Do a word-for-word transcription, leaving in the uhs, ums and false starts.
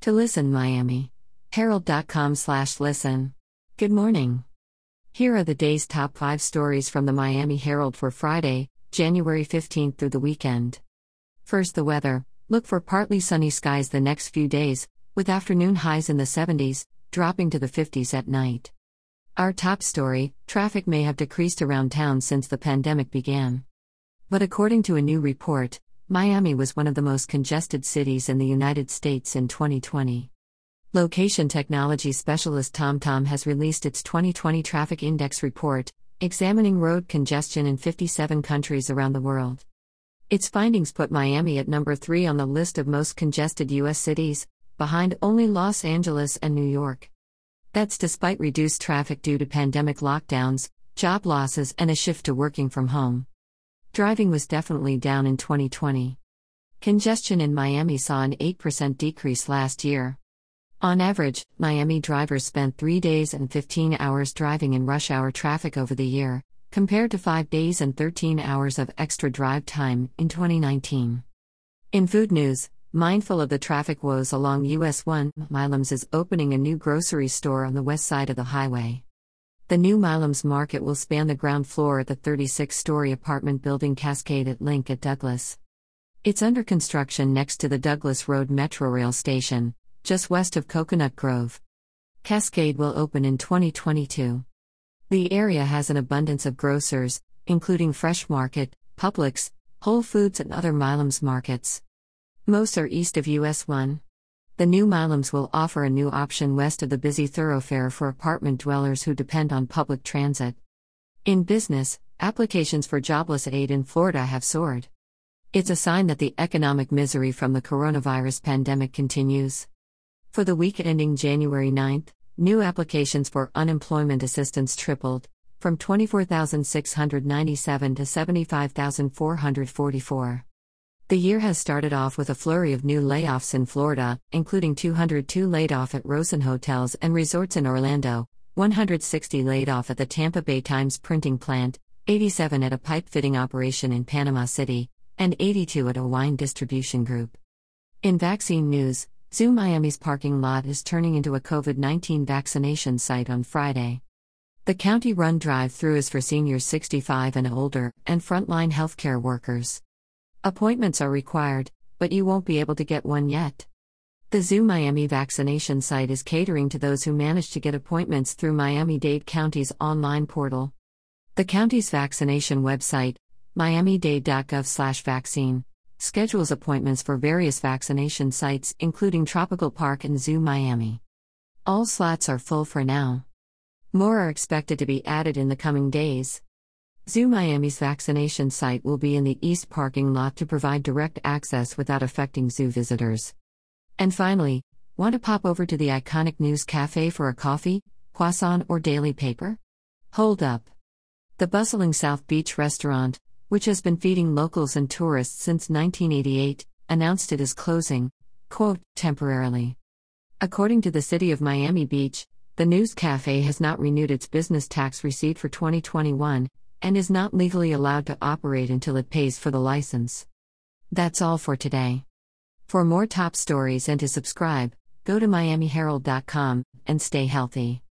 To listen, Miami Herald dot com slash listen. Good morning. Here are the day's top five stories from the Miami Herald for Friday, January fifteenth through the weekend. First, the weather. Look for partly sunny skies the next few days, with afternoon highs in the seventies, dropping to the fifties at night. Our top story: traffic may have decreased around town since the pandemic began. But according to a new report, Miami was one of the most congested cities in the United States in twenty twenty. Location technology specialist TomTom has released its twenty twenty Traffic Index report, examining road congestion in fifty-seven countries around the world. Its findings put Miami at number three on the list of most congested U S cities, behind only Los Angeles and New York. That's despite reduced traffic due to pandemic lockdowns, job losses, and a shift to working from home. Driving was definitely down in twenty twenty. Congestion in Miami saw an eight percent decrease last year. On average, Miami drivers spent three days and fifteen hours driving in rush hour traffic over the year, compared to five days and thirteen hours of extra drive time in twenty nineteen. In food news, mindful of the traffic woes along U S one, Milam's is opening a new grocery store on the west side of the highway. The new Milam's Market will span the ground floor at the thirty-six-story apartment building Cascade at Link at Douglas. It's under construction next to the Douglas Road Metrorail station, just west of Coconut Grove. Cascade will open in twenty twenty-two. The area has an abundance of grocers, including Fresh Market, Publix, Whole Foods, and other Milam's markets. Most are east of U S one. The new Milam's will offer a new option west of the busy thoroughfare for apartment dwellers who depend on public transit. In business, applications for jobless aid in Florida have soared. It's a sign that the economic misery from the coronavirus pandemic continues. For the week ending January ninth, new applications for unemployment assistance tripled, from twenty-four thousand six hundred ninety-seven to seventy-five thousand four hundred forty-four. The year has started off with a flurry of new layoffs in Florida, including two hundred two laid off at Rosen Hotels and Resorts in Orlando, one hundred sixty laid off at the Tampa Bay Times printing plant, eighty-seven at a pipe fitting operation in Panama City, and eighty-two at a wine distribution group. In vaccine news, Zoo Miami's parking lot is turning into a COVID nineteen vaccination site on Friday. The county-run drive-thru is for seniors sixty-five and older, and frontline healthcare workers. Appointments are required, but you won't be able to get one yet. The Zoo Miami vaccination site is catering to those who manage to get appointments through Miami-Dade County's online portal. The county's vaccination website, miami dade dot gov slash vaccine, schedules appointments for various vaccination sites including Tropical Park and Zoo Miami. All slots are full for now. More are expected to be added in the coming days. Zoo Miami's vaccination site will be in the east parking lot to provide direct access without affecting zoo visitors. And finally, want to pop over to the iconic News Cafe for a coffee, croissant, or daily paper? Hold up. The bustling South Beach restaurant, which has been feeding locals and tourists since nineteen eighty-eight, announced it is closing, quote, temporarily. According to the city of Miami Beach, the News Cafe has not renewed its business tax receipt for twenty twenty-one, and is not legally allowed to operate until it pays for the license. That's all for today. For more top stories and to subscribe, go to miami herald dot com, and stay healthy.